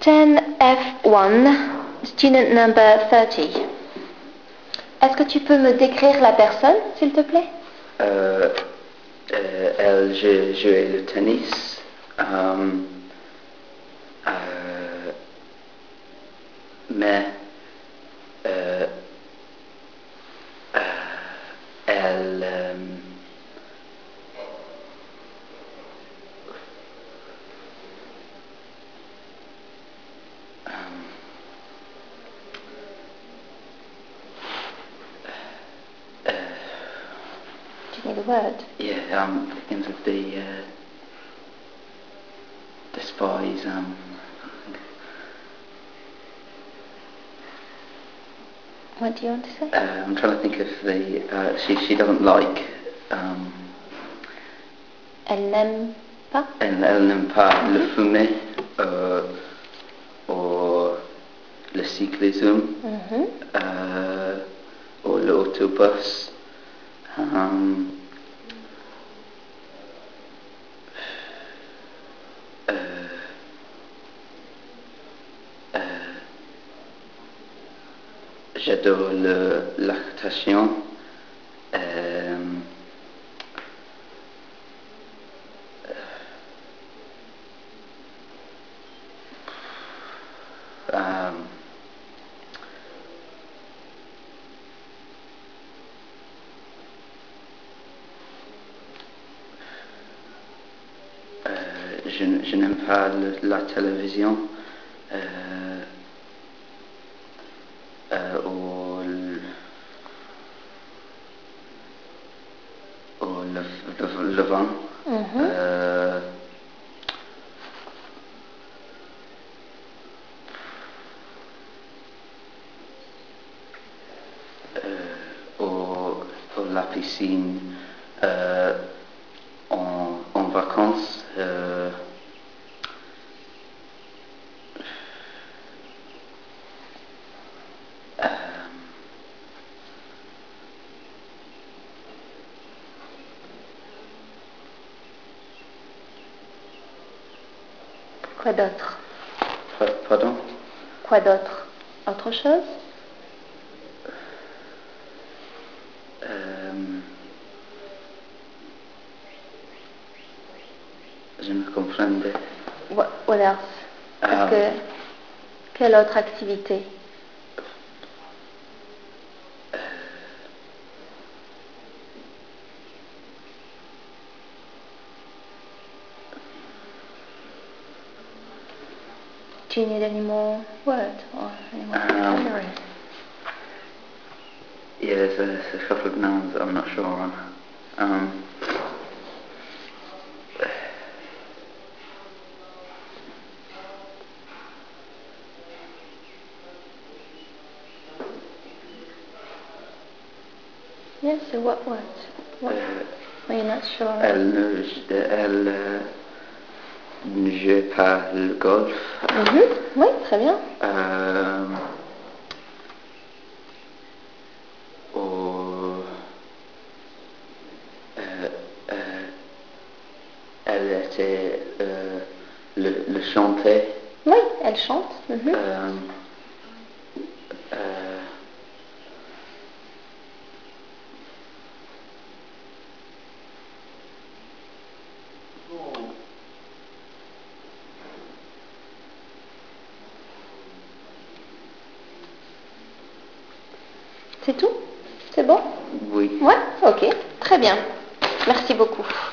10F1, student number 30. Est-ce que tu peux me décrire la personne, s'il te plaît? Elle jouait le tennis. Mais elle Do you need a word? yeah, begins with the despise. What do you want to say? I'm trying to think of the. She doesn't like. Elle n'aime pas? Elle n'aime pas le fumer ou le cyclisme ou l'autobus. J'adore l'actation. Je n'aime pas la télévision ou le vent. Ou la piscine en vacances. Quoi d'autre? Pardon? Quoi d'autre? Autre chose? Je me comprends. What else? Quelle autre activité? Do you need any more words or any more vocabulary? Yeah, there's a couple of nouns that I'm not sure on. Yes, so what words? What? Are you not sure? Elle ne joue pas le golf. Oui, très bien. Elle était le chanter. Oui, elle chante. C'est tout? C'est bon? Oui. Ouais, ok, très bien. Merci beaucoup.